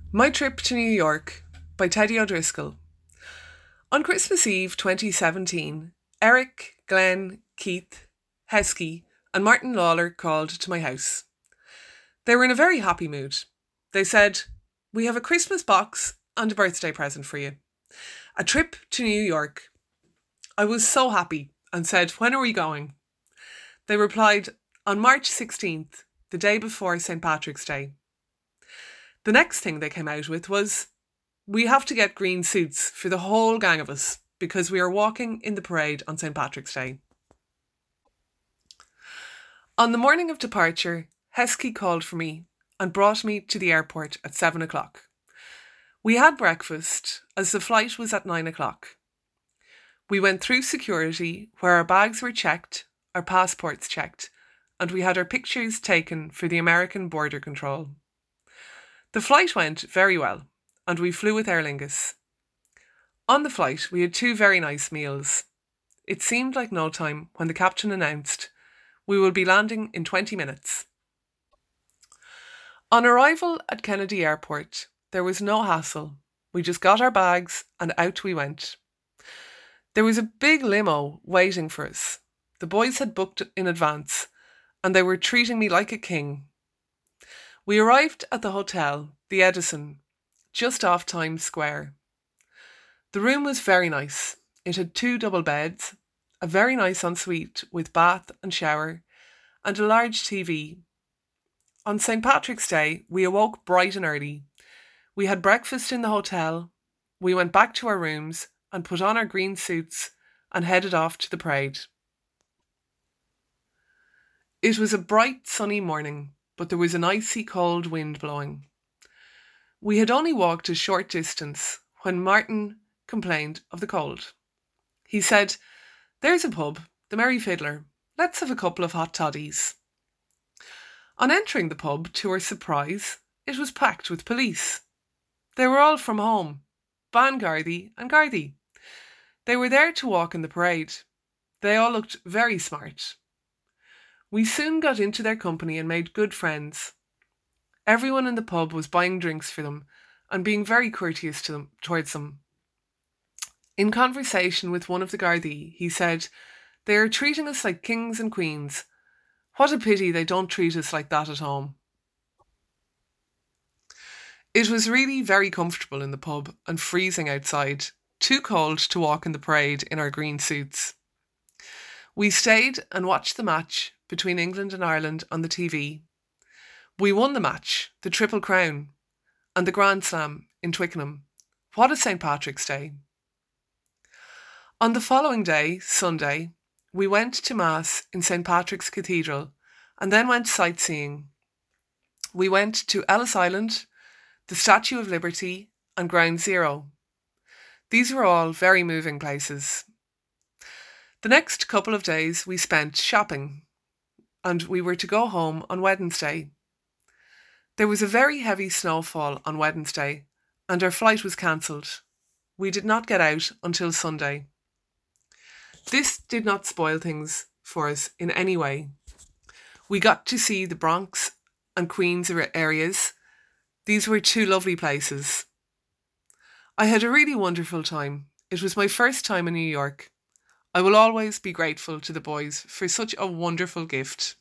My Trip to New York by Teddy O'Driscoll. On Christmas Eve 2017, Eric, Glenn, Keith, Heskey, and Martin Lawler called to my house. They were in a very happy mood. They said, "We have a Christmas box and a birthday present for you. A trip to New York." I was so happy and said, "When are we going?" They replied, "On March 16th, the day before St. Patrick's Day." The next thing they came out with was, "We have to get green suits for the whole gang of us because we are walking in the parade on St. Patrick's Day." On the morning of departure, Heskey called for me and brought me to the airport at 7 o'clock. We had breakfast as the flight was at 9 o'clock. We went through security where our bags were checked, our passports checked, and we had our pictures taken for the American Border Control. The flight went very well, and we flew with Aer Lingus. On the flight, we had two very nice meals. It seemed like no time when the captain announced, "We will be landing in 20 minutes." On arrival at Kennedy Airport, there was no hassle. We just got our bags and out we went. There was a big limo waiting for us. The boys had booked in advance, and they were treating me like a king. We arrived at the hotel, the Edison, just off Times Square. The room was very nice. It had two double beds, a very nice ensuite with bath and shower, and a large TV. On St. Patrick's Day, we awoke bright and early. We had breakfast in the hotel. We went back to our rooms and put on our green suits and headed off to the parade. It was a bright, sunny morning, but there was an icy cold wind blowing. We had only walked a short distance when Martin complained of the cold. He said, "There's a pub, the Merry Fiddler. Let's have a couple of hot toddies." On entering the pub, to our surprise, it was packed with police. They were all from home, Ban Gardaí and Gardaí. They were there to walk in the parade. They all looked very smart. We soon got into their company and made good friends. Everyone in the pub was buying drinks for them and being very courteous towards them. In conversation with one of the Gardaí, he said, "They are treating us like kings and queens. What a pity they don't treat us like that at home." It was really very comfortable in the pub and freezing outside, too cold to walk in the parade in our green suits. We stayed and watched the match between England and Ireland on the TV. We won the match, the Triple Crown, and the Grand Slam in Twickenham. What a St. Patrick's Day. On the following day, Sunday, we went to Mass in St. Patrick's Cathedral and then went sightseeing. We went to Ellis Island, the Statue of Liberty, and Ground Zero. These were all very moving places. The next couple of days we spent shopping, and we were to go home on Wednesday. There was a very heavy snowfall on Wednesday, and our flight was cancelled. We did not get out until Sunday. This did not spoil things for us in any way. We got to see the Bronx and Queens areas. These were two lovely places. I had a really wonderful time. It was my first time in New York. I will always be grateful to the boys for such a wonderful gift.